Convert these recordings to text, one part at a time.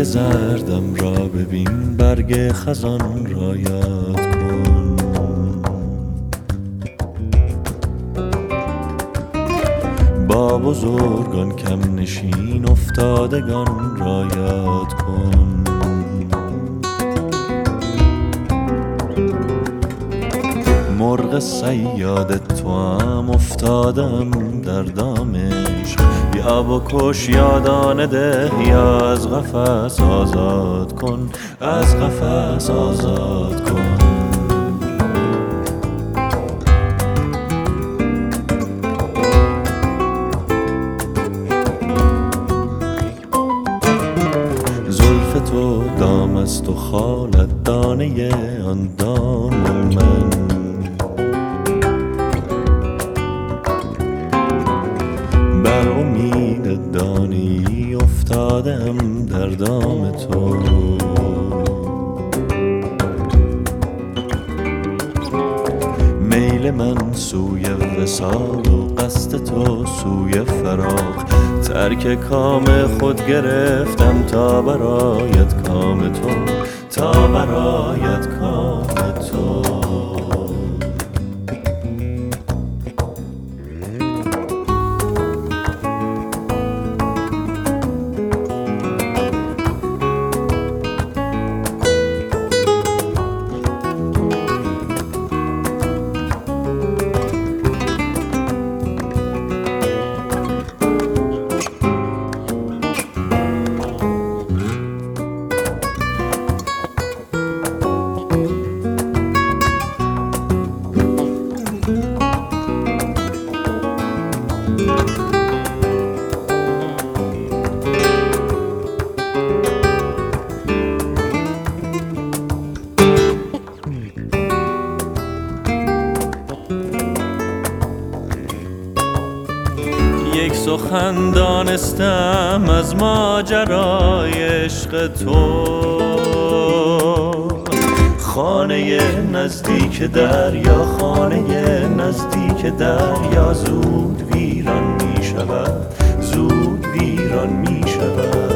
برگ زردم را ببین، برگ خزان را یاد کن. با بزرگان کم نشین، افتادگان را یاد کن. مرغ صیاد توام، افتادم در دامش. یا بکش یا دانه ده، یا از قفس آزاد کن، از قفس آزاد کن. زلف تو دام است و خالت دانه آن دام من. بر امید دانی افتادم در دام تو. میل من سوی وصال و قصد تو سوی فراق. ترک کام خود گرفتم تا برایت کام تو، تا برایت کام تو. یک سخن دانستم از ماجرای عشق تو. خانه نزدیک دریا، خانه نزدیک دریا زود ویران می شود، زود ویران می شود.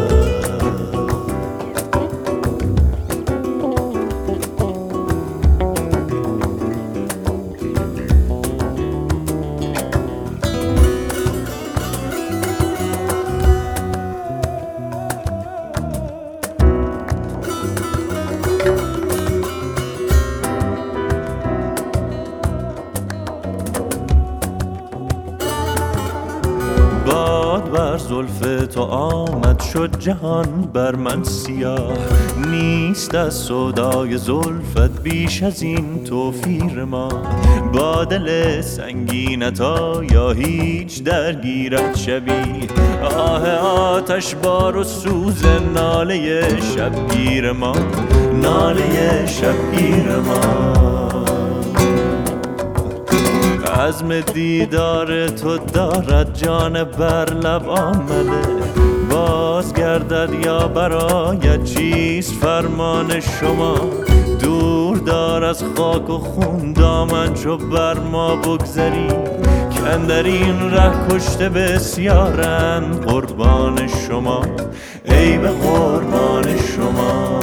باد بر زلف تو آمد، شد جهان بر من سیاه. نیست از سودای زلفت بیش از این توفیر ما. با دل سنگینت یا هیچ درگیرت شبی. آه آتش بار و سوز ناله شبگیر ما، ناله شبگیر ما. عزم دیدار تو دارد جان بر لب آمده. باز گردد یا برایت چیست فرمان شما. دور دار از خاک و خون دامن چو بر ما بگذری. کاندر این ره کشته بسیارند قربان شما، ای به قربان شما.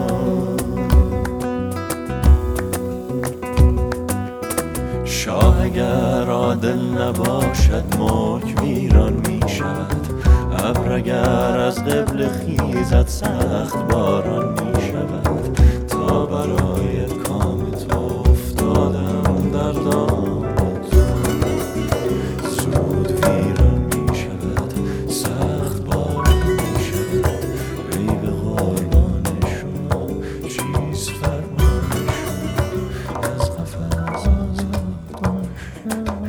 شاه اگر عادل نباشد ملک ویران می شود. ابر اگر از قبله خیزد سخت باران می شود. تا برای کام تو افتادم در دام تو. زود ویران می شود، سخت باران می شود. ای به قربان شما، چیز فرمان شما. از قفس آزاد کن.